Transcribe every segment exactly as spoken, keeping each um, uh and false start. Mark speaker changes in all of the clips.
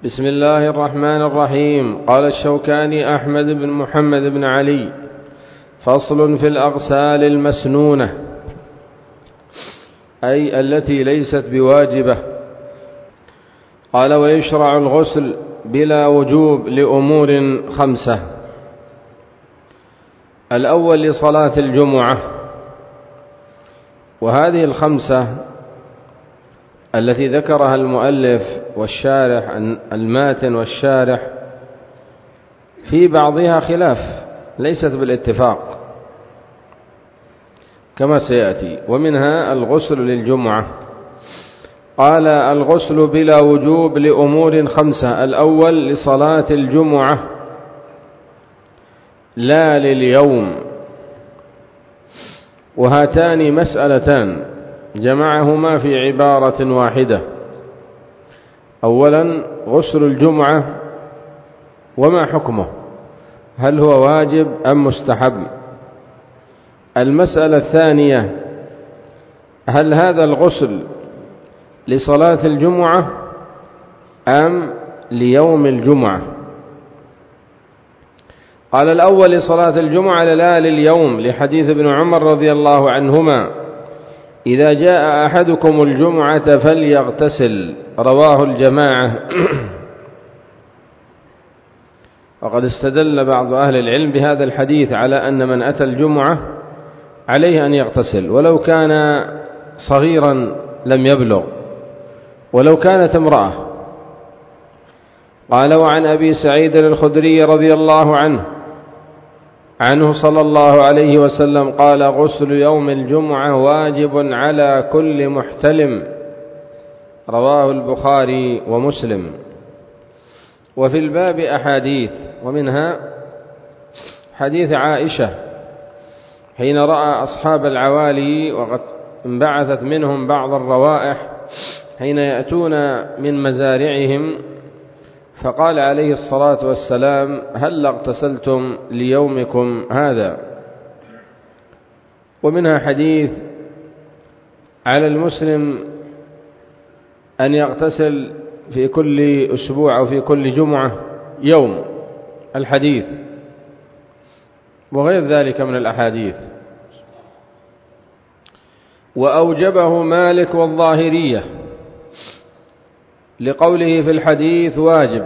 Speaker 1: بسم الله الرحمن الرحيم. قال الشوكاني أحمد بن محمد بن علي: فصل في الأغسال المسنونة، أي التي ليست بواجبة. قال: ويشرع الغسل بلا وجوب لأمور خمسة. الأول لصلاة الجمعة، وهذه الخمسة التي ذكرها المؤلف والشارح الماتن والشارح في بعضها خلاف، ليست بالاتفاق كما سيأتي. ومنها الغسل للجمعة. قال: الغسل بلا وجوب لأمور خمسة. الأول لصلاة الجمعة لا لليوم، وهاتان مسألتان جمعهما في عبارة واحدة. أولا غسل الجمعة وما حكمه، هل هو واجب أم مستحب؟ المسألة الثانية: هل هذا الغسل لصلاة الجمعة أم ليوم الجمعة؟ قال: الأول لصلاة الجمعة لا لليوم، لحديث ابن عمر رضي الله عنهما: إذا جاء أحدكم الجمعة فليغتسل، رواه الجماعة. وقد استدل بعض أهل العلم بهذا الحديث على أن من أتى الجمعة عليه أن يغتسل، ولو كان صغيرا لم يبلغ، ولو كانت امرأة. قال: وعن أبي سعيد الخدري رضي الله عنه عنه صلى الله عليه وسلم قال: غسل يوم الجمعة واجب على كل محتلم، رواه البخاري ومسلم. وفي الباب أحاديث، ومنها حديث عائشة حين رأى أصحاب العوالي وقد انبعثت منهم بعض الروائح حين يأتون من مزارعهم، فقال عليه الصلاة والسلام: هل اغتسلتم ليومكم هذا؟ ومنها حديث: على المسلم أن يغتسل في كل أسبوع أو في كل جمعة يوم، الحديث، وغير ذلك من الأحاديث. وأوجبه مالك والظاهرية لقوله في الحديث واجب،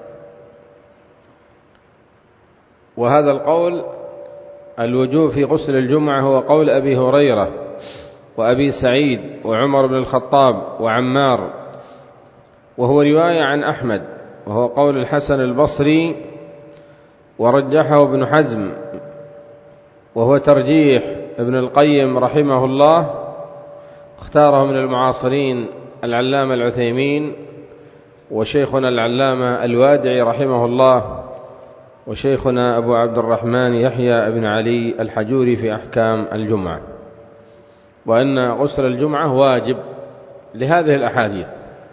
Speaker 1: وهذا القول الوجوب في غسل الجمعة هو قول أبي هريرة وأبي سعيد وعمر بن الخطاب وعمار، وهو رواية عن أحمد، وهو قول الحسن البصري، ورجحه ابن حزم، وهو ترجيح ابن القيم رحمه الله، اختاره من المعاصرين العلامة العثيمين، وشيخنا العلامة الوادعي رحمه الله، وشيخنا أبو عبد الرحمن يحيى بن علي الحجوري في أحكام الجمعة، وأن غسل الجمعة واجب لهذه الأحاديث.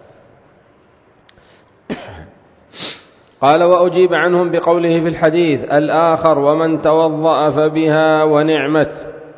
Speaker 1: قال: وأجيب عنهم بقوله في الحديث الآخر: ومن توضأ فبها ونعمت.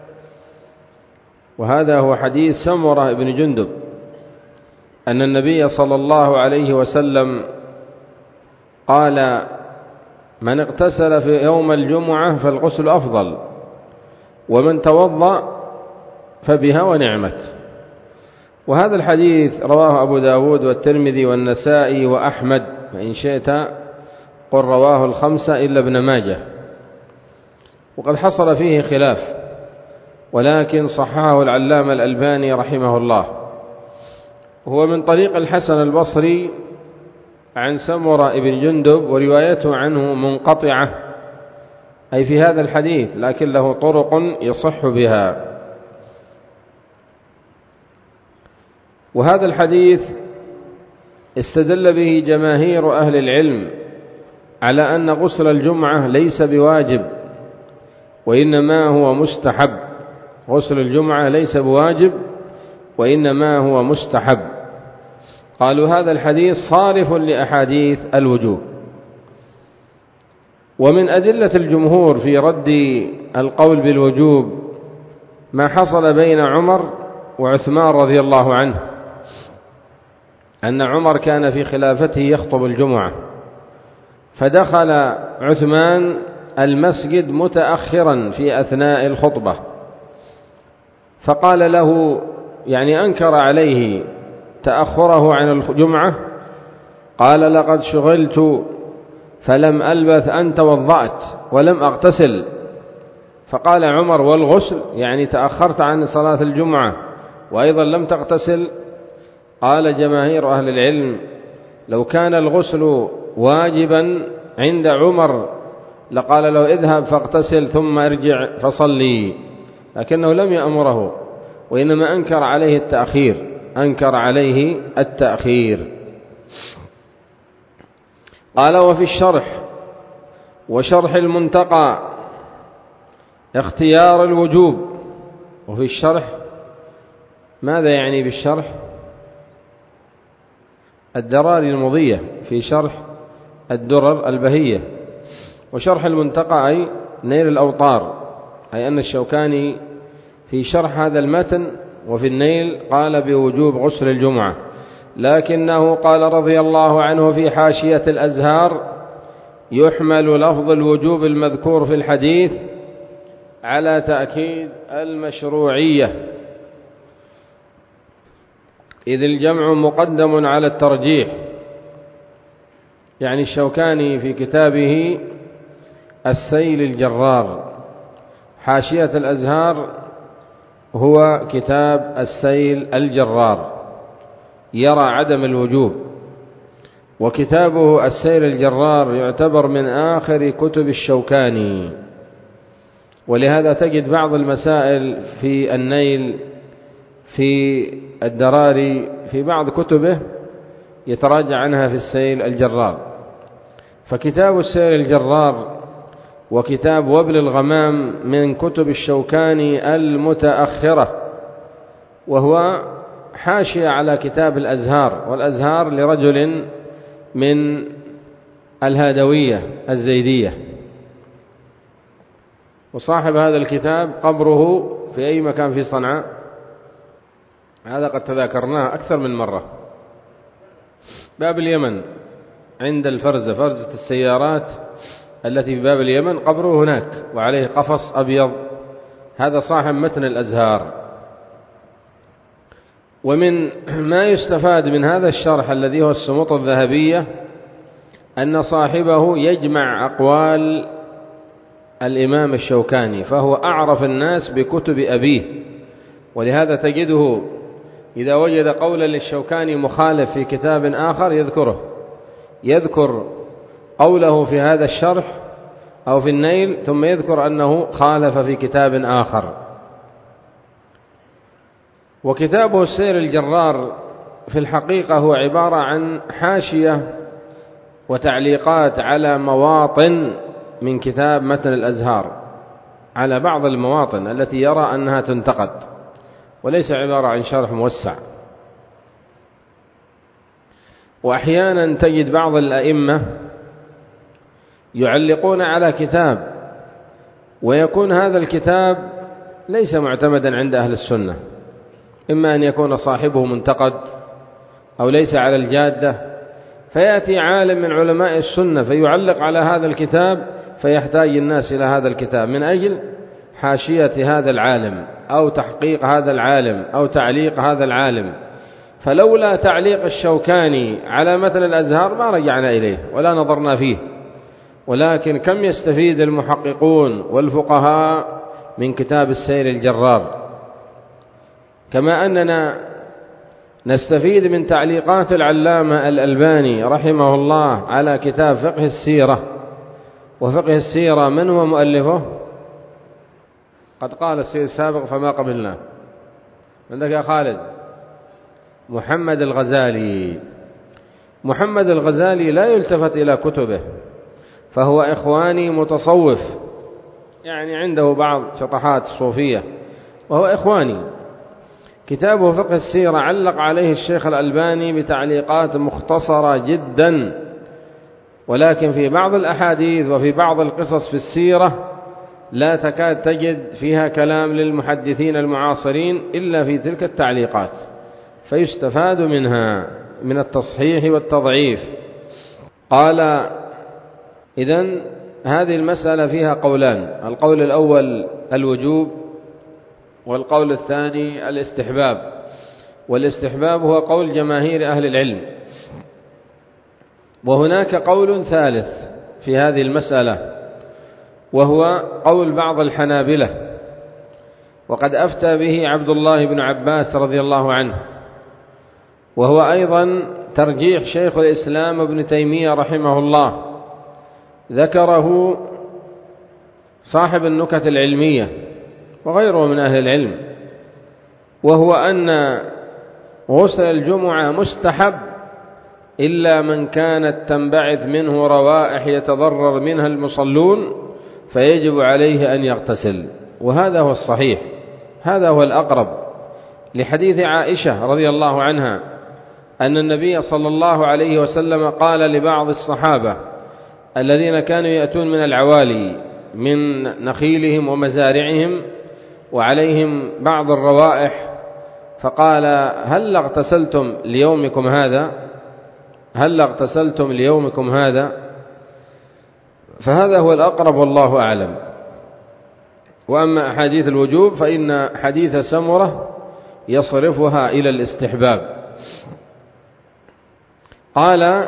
Speaker 1: وهذا هو حديث سمرة بن جندب أن النبي صلى الله عليه وسلم قال: من اغتسل في يوم الجمعة فالغسل أفضل، ومن توضأ فبها ونعمت. وهذا الحديث رواه أبو داود والترمذي والنسائي وأحمد، فإن شئت قل رواه الخمسة إلا ابن ماجه. وقد حصل فيه خلاف، ولكن صححه العلامة الألباني رحمه الله. هو من طريق الحسن البصري عن سمرة بن جندب، وروايته عنه منقطعة أي في هذا الحديث، لكن له طرق يصح بها. وهذا الحديث استدل به جماهير أهل العلم على أن غسل الجمعة ليس بواجب، وإنما هو مستحب. غسل الجمعة ليس بواجب، وإنما هو مستحب. قالوا هذا الحديث صارف لأحاديث الوجوب. ومن أدلة الجمهور في رد القول بالوجوب ما حصل بين عمر وعثمان رضي الله عنه، أن عمر كان في خلافته يخطب الجمعة، فدخل عثمان المسجد متأخرا في أثناء الخطبة، فقال له، يعني أنكر عليه تأخره عن الجمعة، قال: لقد شغلت فلم ألبث أن توضأت ولم أغتسل. فقال عمر: والغسل؟ يعني تأخرت عن صلاة الجمعة وأيضا لم تغتسل؟ قال جماهير أهل العلم: لو كان الغسل واجبا عند عمر لقال له: اذهب فاغتسل ثم ارجع فصلي، لكنه لم يأمره، وإنما أنكر عليه التأخير أنكر عليه التأخير. قال: وفي الشرح وشرح المنتقى اختيار الوجوب. وفي الشرح، ماذا يعني بالشرح؟ الدراري المضية في شرح الدرر البهية. وشرح المنتقى أي نيل الأوطار، أي أن الشوكاني في شرح هذا المتن وفي النيل قال بوجوب غسل الجمعة، لكنه قال رضي الله عنه في حاشية الأزهار: يحمل لفظ الوجوب المذكور في الحديث على تأكيد المشروعية، إذ الجمع مقدم على الترجيح. يعني الشوكاني في كتابه السيل الجرار، حاشية الأزهار هو كتاب السيل الجرار، يرى عدم الوجوب، وكتابه السيل الجرار يعتبر من آخر كتب الشوكاني، ولهذا تجد بعض المسائل في النيل في الدراري في بعض كتبه يتراجع عنها في السيل الجرار. فكتاب السيل الجرار وكتاب وبل الغمام من كتب الشوكاني المتأخرة، وهو حاشية على كتاب الأزهار، والأزهار لرجل من الهادوية الزيدية. وصاحب هذا الكتاب قبره في أي مكان في صنعاء؟ هذا قد تذاكرناه أكثر من مرة. باب اليمن عند الفرزة، فرزة السيارات التي في باب اليمن، قبره هناك وعليه قفص أبيض. هذا صاحب متن الأزهار. ومن ما يستفاد من هذا الشرح الذي هو السموط الذهبية أن صاحبه يجمع أقوال الإمام الشوكاني، فهو أعرف الناس بكتب أبيه، ولهذا تجده إذا وجد قولا للشوكاني مخالف في كتاب آخر يذكره، يذكر قوله في هذا الشرح أو في النيل، ثم يذكر أنه خالف في كتاب آخر. وكتابه السير الجرار في الحقيقة هو عبارة عن حاشية وتعليقات على مواطن من كتاب متن الأزهار، على بعض المواطن التي يرى أنها تنتقد، وليس عبارة عن شرح موسع. وأحيانا تجد بعض الأئمة يعلقون على كتاب، ويكون هذا الكتاب ليس معتمدا عند أهل السنة، إما أن يكون صاحبه منتقد أو ليس على الجادة، فيأتي عالم من علماء السنة فيعلق على هذا الكتاب، فيحتاج الناس إلى هذا الكتاب من أجل حاشية هذا العالم أو تحقيق هذا العالم أو تعليق هذا العالم. فلولا تعليق الشوكاني على متن الأزهار ما رجعنا إليه ولا نظرنا فيه. ولكن كم يستفيد المحققون والفقهاء من كتاب السير الجرار، كما أننا نستفيد من تعليقات العلامة الألباني رحمه الله على كتاب فقه السيرة. وفقه السيرة من هو مؤلفه؟ قد قال السيد السابق فما قبلنا. عندك يا خالد؟ محمد الغزالي. محمد الغزالي لا يلتفت إلى كتبه، فهو إخواني متصوف، يعني عنده بعض شطحات الصوفية وهو إخواني. كتابه فقه السيرة علق عليه الشيخ الألباني بتعليقات مختصرة جدا، ولكن في بعض الأحاديث وفي بعض القصص في السيرة لا تكاد تجد فيها كلام للمحدثين المعاصرين إلا في تلك التعليقات، فيستفاد منها من التصحيح والتضعيف. قال: إذن هذه المسألة فيها قولان، القول الأول الوجوب، والقول الثاني الاستحباب. والاستحباب هو قول جماهير أهل العلم. وهناك قول ثالث في هذه المسألة، وهو قول بعض الحنابلة، وقد أفتى به عبد الله بن عباس رضي الله عنه، وهو أيضا ترجيح شيخ الإسلام ابن تيمية رحمه الله، ذكره صاحب النكت العلمية وغيره من أهل العلم، وهو أن غسل الجمعة مستحب إلا من كانت تنبعث منه روائح يتضرر منها المصلون فيجب عليه أن يغتسل. وهذا هو الصحيح، هذا هو الأقرب لحديث عائشة رضي الله عنها أن النبي صلى الله عليه وسلم قال لبعض الصحابة الذين كانوا يأتون من العوالي من نخيلهم ومزارعهم وعليهم بعض الروائح، فقال: هل اغتسلتم ليومكم هذا؟ هل اغتسلتم ليومكم هذا؟ فهذا هو الأقرب والله أعلم. وأما أحاديث الوجوب فإن حديث سمرة يصرفها إلى الاستحباب. قال: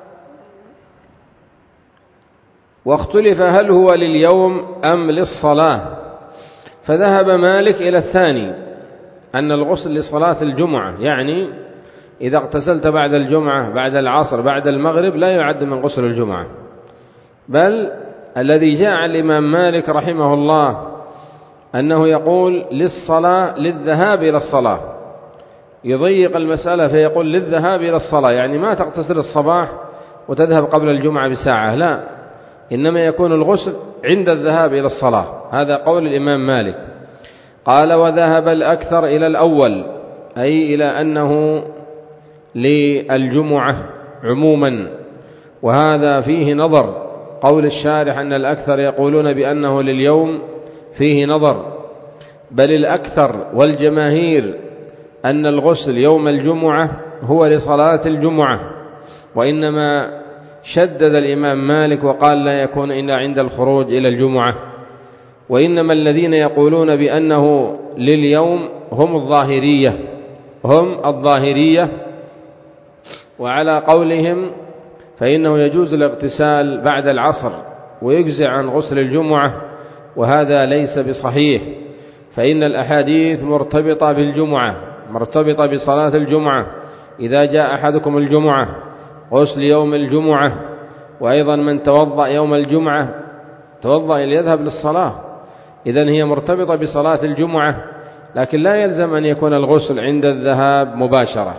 Speaker 1: واختلف هل هو لليوم أم للصلاة، فذهب مالك إلى الثاني، أن الغسل لصلاة الجمعة، يعني إذا اغتسلت بعد الجمعة بعد العصر بعد المغرب لا يعد من غسل الجمعة، بل الذي جاء عن الإمام مالك رحمه الله أنه يقول للصلاة، للذهاب إلى الصلاة، يضيق المسألة فيقول للذهاب إلى الصلاة، يعني ما تغتسل الصباح وتذهب قبل الجمعة بساعة، لا، إنما يكون الغسل عند الذهاب إلى الصلاة. هذا قول الإمام مالك. قال: وذهب الأكثر إلى الأول، أي إلى أنه للجمعة عموما، وهذا فيه نظر. قول الشارح أن الأكثر يقولون بأنه لليوم فيه نظر، بل الأكثر والجماهير أن الغسل يوم الجمعة هو لصلاة الجمعة، وإنما شدد الإمام مالك وقال لا يكون إلا عند الخروج إلى الجمعة. وإنما الذين يقولون بأنه لليوم هم الظاهرية، هم الظاهرية وعلى قولهم فإنه يجوز الاغتسال بعد العصر ويجزع عن غسل الجمعة، وهذا ليس بصحيح، فإن الأحاديث مرتبطة بالجمعة، مرتبطة بصلاة الجمعة. إذا جاء أحدكم الجمعة غسل يوم الجمعة، وأيضا من توضأ يوم الجمعة توضأ ليذهب للصلاة، إذن هي مرتبطة بصلاة الجمعة، لكن لا يلزم أن يكون الغسل عند الذهاب مباشرة.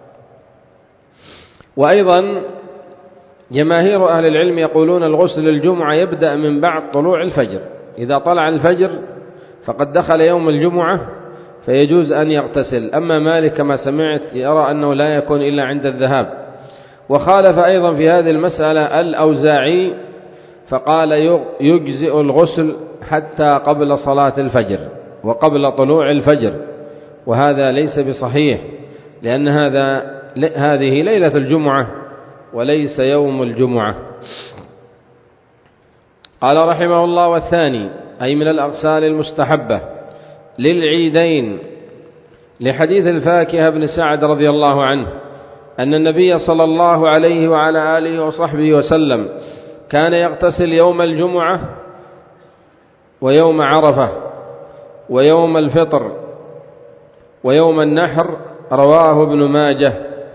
Speaker 1: وأيضا جماهير أهل العلم يقولون الغسل للجمعة يبدأ من بعد طلوع الفجر، إذا طلع الفجر فقد دخل يوم الجمعة فيجوز أن يغتسل. أما مالك كما سمعت يرى أنه لا يكون إلا عند الذهاب. وخالف أيضا في هذه المسألة الأوزاعي، فقال يجزئ الغسل حتى قبل صلاة الفجر وقبل طلوع الفجر، وهذا ليس بصحيح، لأن هذا هذه ليلة الجمعة وليس يوم الجمعة. قال رحمه الله: والثاني أي من الأغسال المستحبة للعيدين، لحديث الفاكهة بن سعد رضي الله عنه أن النبي صلى الله عليه وعلى آله وصحبه وسلم كان يغتسل يوم الجمعة ويوم عرفة ويوم الفطر ويوم النحر، رواه ابن ماجه.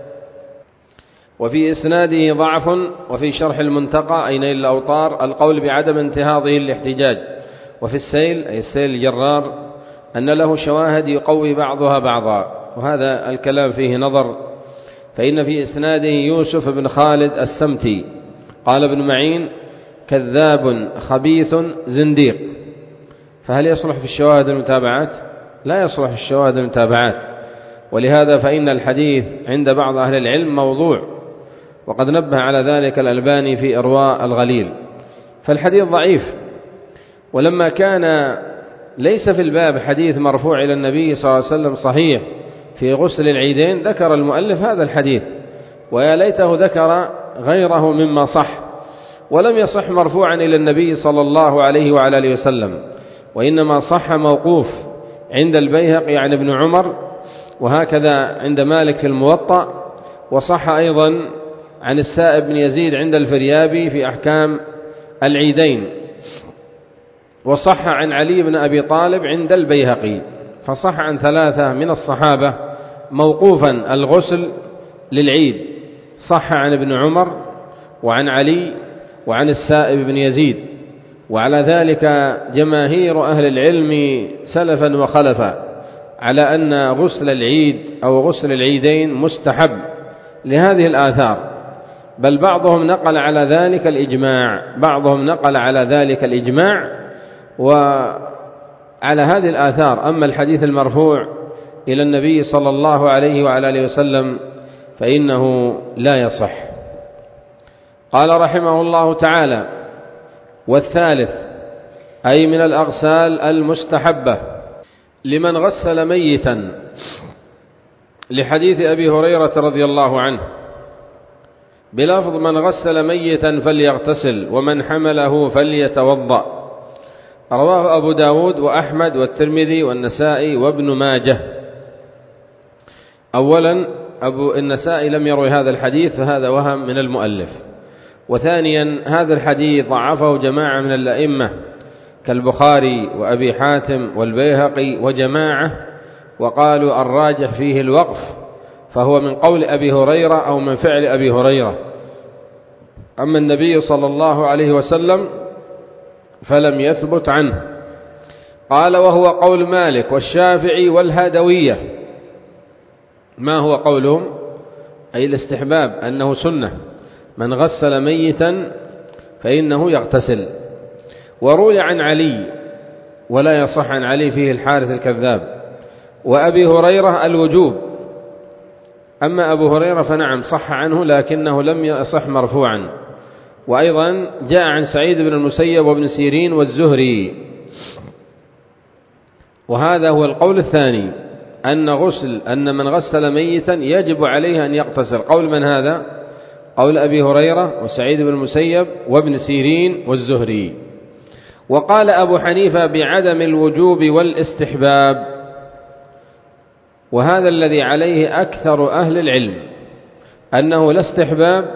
Speaker 1: وفي إسناده ضعف، وفي شرح المنتقى أي نيل الأوطار القول بعدم انتهاضه الاحتجاج، وفي السيل أي السيل الجرار أن له شواهد يقوي بعضها بعضا، وهذا الكلام فيه نظر، فإن في إسناده يوسف بن خالد السمتي، قال ابن معين كذاب خبيث زنديق. فهل يصلح في الشواهد المتابعات؟ لا يصلح في الشواهد المتابعات، ولهذا فإن الحديث عند بعض أهل العلم موضوع، وقد نبه على ذلك الألباني في إرواء الغليل. فالحديث ضعيف. ولما كان ليس في الباب حديث مرفوع إلى النبي صلى الله عليه وسلم صحيح في غسل العيدين، ذكر المؤلف هذا الحديث ويا ليته ذكر غيره مما صح، ولم يصح مرفوعا إلى النبي صلى الله عليه وعلى آله وسلم، وإنما صح موقوف عند البيهقي عن ابن عمر، وهكذا عند مالك في الموطأ، وصح أيضا عن السائب بن يزيد عند الفريابي في أحكام العيدين، وصح عن علي بن أبي طالب عند البيهقي، فصح عن ثلاثة من الصحابة موقوفا الغسل للعيد، صح عن ابن عمر وعن علي وعن السائب بن يزيد، وعلى ذلك جماهير أهل العلم سلفا وخلفا على أن غسل العيد أو غسل العيدين مستحب لهذه الآثار، بل بعضهم نقل على ذلك الإجماع بعضهم نقل على ذلك الإجماع وعلى هذه الآثار. أما الحديث المرفوع إلى النبي صلى الله عليه وعلى آله وسلم فإنه لا يصح. قال رحمه الله تعالى: والثالث أي من الأغسال المستحبة لمن غسل ميتا، لحديث أبي هريرة رضي الله عنه بلفظ: من غسل ميتا فليغتسل ومن حمله فليتوضأ، رواه أبو داود وأحمد والترمذي والنسائي وابن ماجه. أولا أبو النسائي لم يروي هذا الحديث، فهذا وهم من المؤلف. وثانيا هذا الحديث ضعفه جماعة من الأئمة كالبخاري وأبي حاتم والبيهقي وجماعة، وقالوا الراجح فيه الوقف، فهو من قول أبي هريرة أو من فعل أبي هريرة. أما النبي صلى الله عليه وسلم فلم يثبت عنه. قال: وهو قول مالك والشافعي والهادوية. ما هو قولهم؟ أي الاستحباب، أنه سنة، من غسل ميتا فإنه يغتسل. وروي عن علي، ولا يصح عن علي فيه الحارث الكذاب، وأبي هريرة الوجوب. أما أبو هريرة فنعم صح عنه لكنه لم يصح مرفوعا. وأيضا جاء عن سعيد بن المسيب وابن سيرين والزهري. وهذا هو القول الثاني، أن غسل أن من غسل ميتا يجب عليه أن يغتسل. قول من هذا؟ قول أبي هريرة وسعيد بن المسيب وابن سيرين والزهري. وقال أبو حنيفة بعدم الوجوب والاستحباب، وهذا الذي عليه أكثر أهل العلم، أنه لا استحباب.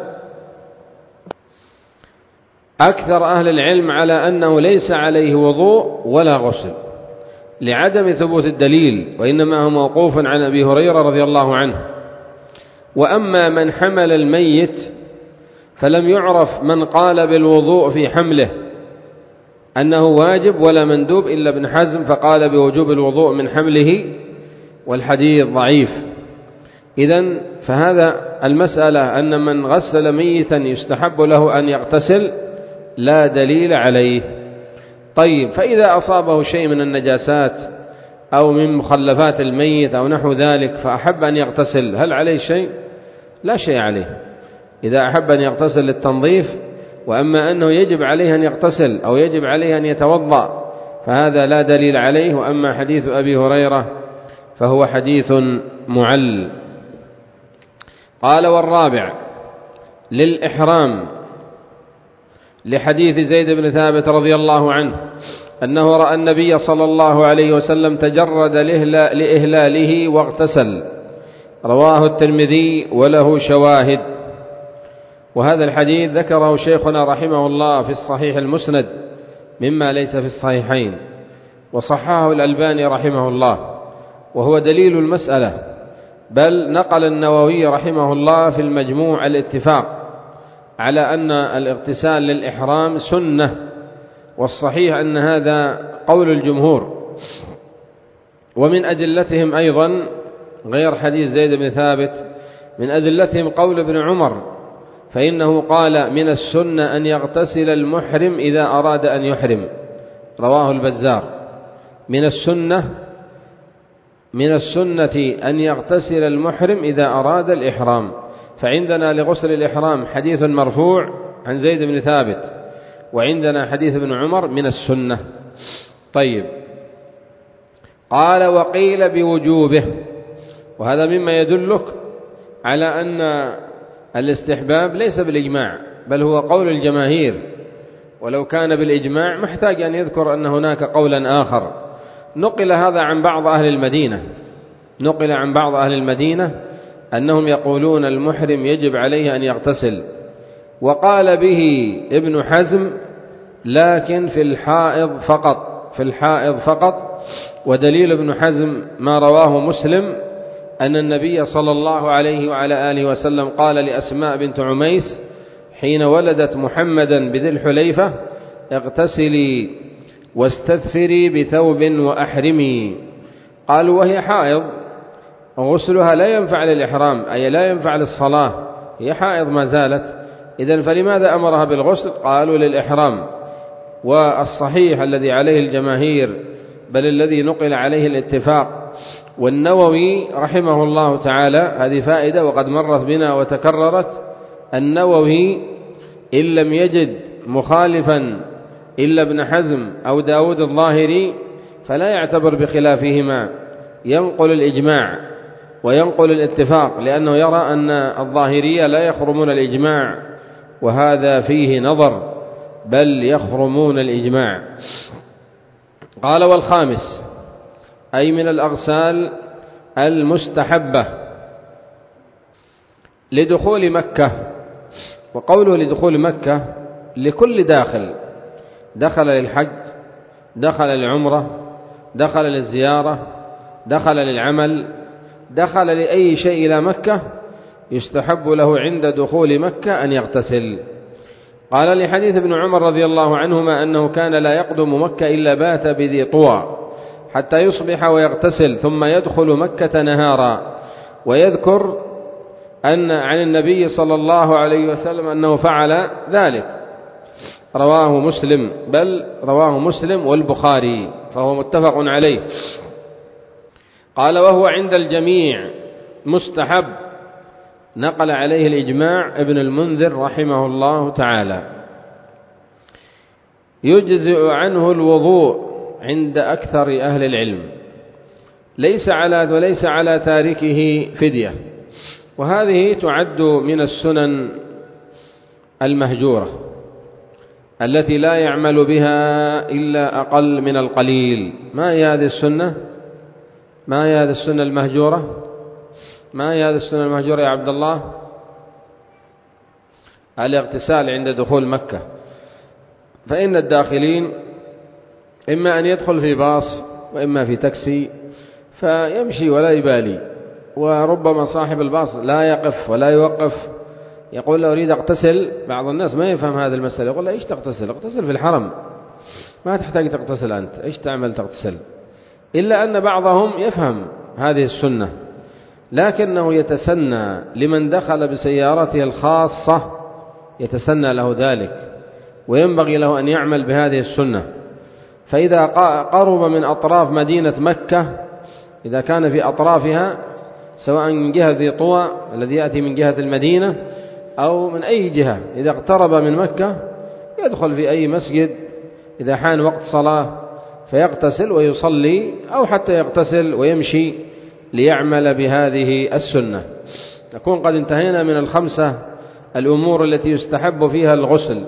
Speaker 1: أكثر أهل العلم على أنه ليس عليه وضوء ولا غسل لعدم ثبوت الدليل، وإنما هو موقوف عن أبي هريرة رضي الله عنه. وأما من حمل الميت فلم يعرف من قال بالوضوء في حمله أنه واجب ولا مندوب إلا ابن حزم، فقال بوجوب الوضوء من حمله، والحديث ضعيف. إذن فهذا المسألة أن من غسل ميتا يستحب له أن يغتسل لا دليل عليه. طيب، فإذا أصابه شيء من النجاسات أو من مخلفات الميت أو نحو ذلك فأحب أن يغتسل، هل عليه شيء؟ لا شيء عليه إذا أحب أن يغتسل للتنظيف. وأما أنه يجب عليه أن يغتسل أو يجب عليه أن يتوضأ فهذا لا دليل عليه. وأما حديث أبي هريرة فهو حديث معل. قال: والرابع للإحرام، لحديث زيد بن ثابت رضي الله عنه أنه رأى النبي صلى الله عليه وسلم تجرد لإهلاله واغتسل، رواه الترمذي وله شواهد. وهذا الحديث ذكره شيخنا رحمه الله في الصحيح المسند مما ليس في الصحيحين، وصححه الألباني رحمه الله، وهو دليل المسألة. بل نقل النووي رحمه الله في المجموع الاتفاق على أن الاغتسال للإحرام سنة، والصحيح أن هذا قول الجمهور. ومن أدلتهم أيضا غير حديث زيد بن ثابت، من أدلتهم قول ابن عمر، فإنه قال: من السنة أن يغتسل المحرم إذا أراد أن يحرم، رواه البزار. من السنة من السنة أن يغتسل المحرم إذا أراد الإحرام. فعندنا لغسل الإحرام حديث مرفوع عن زيد بن ثابت، وعندنا حديث ابن عمر من السنة. طيب، قال: وقيل بوجوبه، وهذا مما يدلك على أن الاستحباب ليس بالإجماع، بل هو قول الجماهير، ولو كان بالإجماع محتاج أن يذكر أن هناك قولا آخر. نقل هذا عن بعض أهل المدينة نقل عن بعض أهل المدينة أنهم يقولون المحرم يجب عليه أن يغتسل، وقال به ابن حزم لكن في الحائض فقط في الحائض فقط ودليل ابن حزم ما رواه مسلم أن النبي صلى الله عليه وعلى آله وسلم قال لأسماء بنت عميس حين ولدت محمدا بذي الحليفة: اغتسلي واستثفري بثوب وأحرمي. قالوا وهي حائض غسلها لا ينفع للإحرام، أي لا ينفع للصلاة، هي حائض ما زالت، إذن فلماذا أمرها بالغسل؟ قالوا للإحرام. والصحيح الذي عليه الجماهير، بل الذي نقل عليه الاتفاق، والنووي رحمه الله تعالى، هذه فائدة وقد مرت بنا وتكررت، النووي إن لم يجد مخالفا إلا ابن حزم أو داود الظاهري فلا يعتبر بخلافهما، ينقل الإجماع وينقل الاتفاق، لأنه يرى أن الظاهرية لا يخرمون الإجماع، وهذا فيه نظر، بل يخرمون الإجماع. قال: والخامس أي من الأغسال المستحبة لدخول مكة. وقوله لدخول مكة لكل داخل، دخل للحج، دخل للعمرة، دخل للزيارة، دخل للعمل، دخل لأي شيء إلى مكة، يستحب له عند دخول مكة أن يغتسل. قال لحديث ابن عمر رضي الله عنهما أنه كان لا يقدم مكة إلا بات بذي طوى حتى يصبح ويغتسل ثم يدخل مكة نهارا، ويذكر أن عن النبي صلى الله عليه وسلم أنه فعل ذلك. رواه مسلم، بل رواه مسلم والبخاري، فهو متفق عليه. قال: وهو عند الجميع مستحب، نقل عليه الإجماع ابن المنذر رحمه الله تعالى. يجزئ عنه الوضوء عند أكثر أهل العلم، ليس على وليس على تاركه فدية، وهذه تعد من السنن المهجورة التي لا يعمل بها إلا أقل من القليل. ما هي هذه السنة؟ ما هي هذه السنة المهجورة؟ ما هي هذه السنة المهجورة يا عبد الله؟ الاغتسال عند دخول مكة. فإن الداخلين إما أن يدخل في باص وإما في تاكسي فيمشي ولا يبالي، وربما صاحب الباص لا يقف ولا يوقف، يقول له أريد أغتسل. بعض الناس ما يفهم هذه المسألة، يقول له إيش تغتسل؟ اغتسل في الحرم، ما تحتاج تغتسل أنت، إيش تعمل تغتسل؟ إلا أن بعضهم يفهم هذه السنة، لكنه يتسنى لمن دخل بسيارته الخاصة، يتسنى له ذلك، وينبغي له أن يعمل بهذه السنة. فإذا قرب من أطراف مدينة مكة، إذا كان في أطرافها سواء من جهة ذي طوى الذي يأتي من جهة المدينة أو من أي جهة، إذا اقترب من مكة يدخل في أي مسجد إذا حان وقت صلاة فيغتسل ويصلي، أو حتى يغتسل ويمشي ليعمل بهذه السنة. نكون قد انتهينا من الخمسة الأمور التي يستحب فيها الغسل.